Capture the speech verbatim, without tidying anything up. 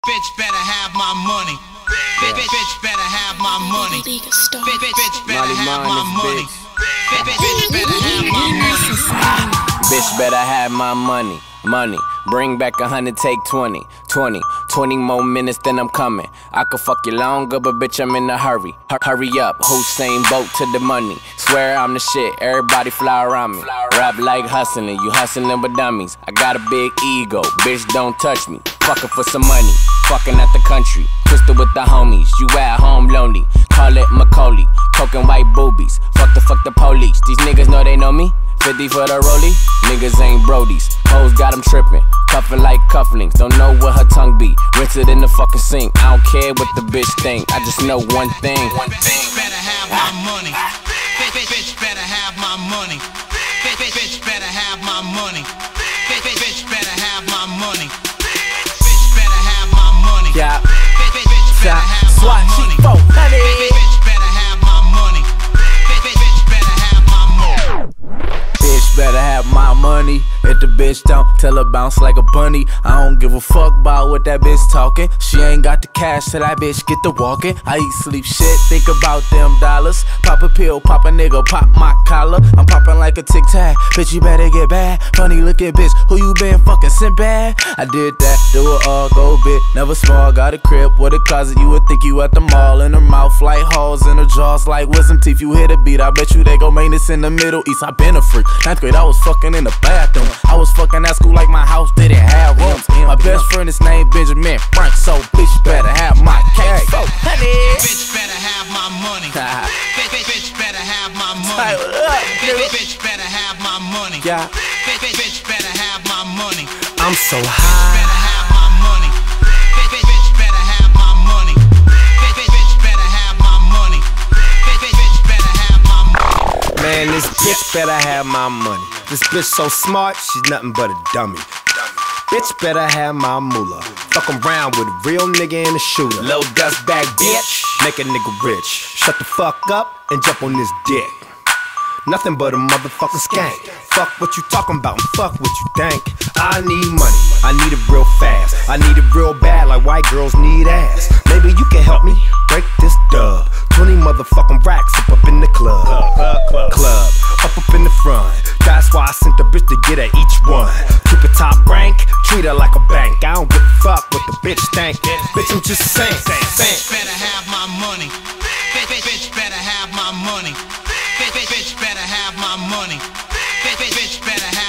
Bitch better have my money. Bitch, bitch, bitch better have my money. Bitch, bitch, bitch better have my money. Bitch, bitch better have my money. Bitch better have my money. Money. Bring back a hundred, take twenty. Twenty. Twenty more minutes, then I'm coming. I could fuck you longer, but bitch, I'm in a hurry. Hur hurry up, Hussein boat to the money. Swear I'm the shit, everybody fly around me. Rap like hustling, you hustling with dummies. I got a big ego, bitch, don't touch me. Fucking for some money, fucking at the country. Twisted with the homies, you at home lonely. Call it Macaulay, coke and white boobies. Fuck the fuck the police, these niggas know they know me. fifty for the rollie, niggas ain't brodies. Hoes got them trippin', cuffin' like cufflinks. Don't know what her tongue be, rinse it in the fucking sink. I don't care what the bitch think, I just know one thing. One thing. Bitch better have my money. Bitch, bitch, bitch better have my money. Bitch, bitch, bitch better have my money. Bitch, bitch, bitch better have my money. Bitch better have my money. Yeah. Bitch, bitch, bitch better have my money. Bitch, bitch better have my money. Bitch, bitch, bitch better have my money. Bitch better have my money. If the bitch don't, tell her bounce like a bunny. I don't give a fuck about what that bitch talking. She ain't got the cash till that bitch get to walking. I eat, sleep, shit, think about them dollars. Pop a pill, pop a nigga, pop my collar. I'm popping like a tic tac, bitch, you better get bad. Funny looking bitch, who you been fucking sent bad? I did that, do it all, go big, never small. Got a crib with a closet, you would think you at the mall. In her mouth like halls, in her jaws like wisdom teeth. You hit a beat, I bet you they go maintenance in the Middle East. I been a freak, ninth grade I was fucking in the bathroom. I was fucking at school like my house didn't have rooms. My best friend is named Benjamin Frank, so bitch better have my cake. So, honey, bitch better have my money. Bitch, bitch, bitch better have my money. Bitch, bitch, bitch better have my money. Yeah. Bitch, bitch, bitch better have my money. I'm so Bitch high. better have my money. Bitch, bitch, bitch better have my money. Bitch, bitch, bitch better have my money. Bitch, bitch, bitch better have my money. Man, this bitch better have my money. This bitch so smart, she's nothing but a dummy. Bitch better have my moolah. Fuck around with a real nigga and a shooter. Low dust bag bitch, make a nigga rich. Shut the fuck up and jump on this dick. Nothing but a motherfucking skank. Fuck what you talking about and fuck what you think. I need money, I need it real fast. I need it real bad like white girls need ass. Maybe you can help me break this dub. Twenty motherfucking racks up up in the club. Club, club, club. Club, up up in the front. That's why I sent the bitch to get at each one. Keep it top rank, treat her like a bank. I don't give a fuck what the bitch think. Bitch, I'm just saying. Bitch better have my money. Bitch, bitch, bitch better have my money. Bitch, bitch, bitch better have my money. Bitch, bitch, bitch better have